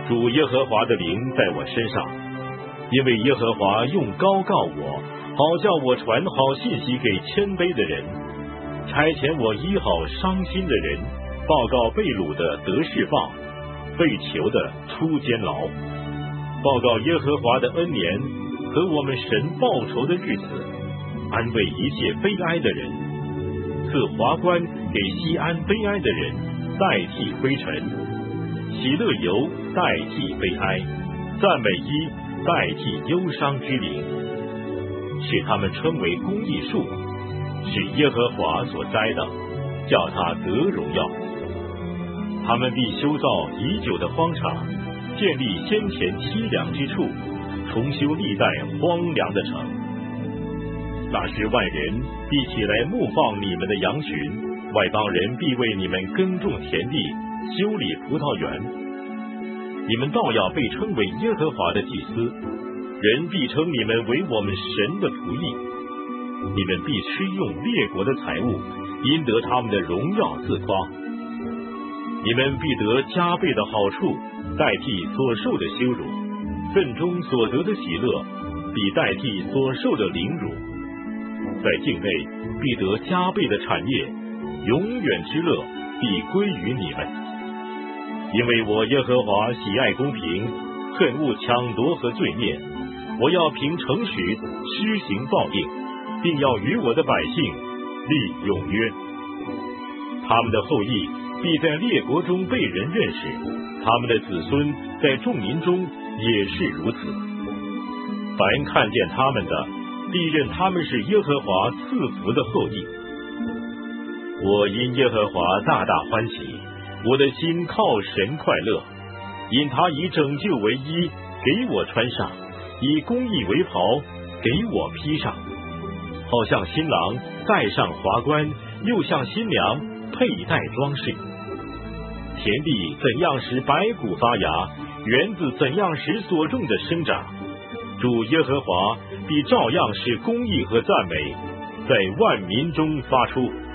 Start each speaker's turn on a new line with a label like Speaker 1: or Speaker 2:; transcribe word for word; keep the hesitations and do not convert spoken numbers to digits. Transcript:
Speaker 1: 主耶和华的灵在我身上，因为耶和华用膏告我，好叫我传好信息给谦卑的人，差遣我医好伤心的人，报告被掳的得释放，被囚的出监牢，报告耶和华的恩年和我们神报仇的日子，安慰一切悲哀的人，赐华冠给西安悲哀的人，代替灰尘，喜乐油代替悲哀，赞美衣代替忧伤之灵，使他们称为公义树，是耶和华所栽的，叫他得荣耀。他们必修造已久的荒场，建立先前凄凉之处，重修历代荒凉的城。那时外人必起来牧放你们的羊群，外邦人必为你们耕种田地，修理葡萄园。你们倒要被称为耶和华的祭司，人必称你们为我们神的仆役。你们必吃用列国的财物，因得他们的荣耀自夸。你们必得加倍的好处，代替所受的羞辱，份中所得的喜乐，必代替所受的凌辱。在境内必得加倍的产业，永远之乐必归于你们。因为我耶和华喜爱公平，恨恶抢夺和罪孽，我要凭诚实施行报应，并要与我的百姓立永约。他们的后裔必在列国中被人认识，他们的子孙在众民中也是如此。凡看见他们的，必认他们是耶和华赐福的后裔。我因耶和华大大欢喜，我的心靠神快乐，因他以拯救为衣，给我穿上，以公义为袍，给我披上，好像新郎戴上华冠，又像新娘佩戴装饰。田地怎样使白骨发芽，园子怎样使所种的生长，主耶和华必照样使公义和赞美在万民中发出。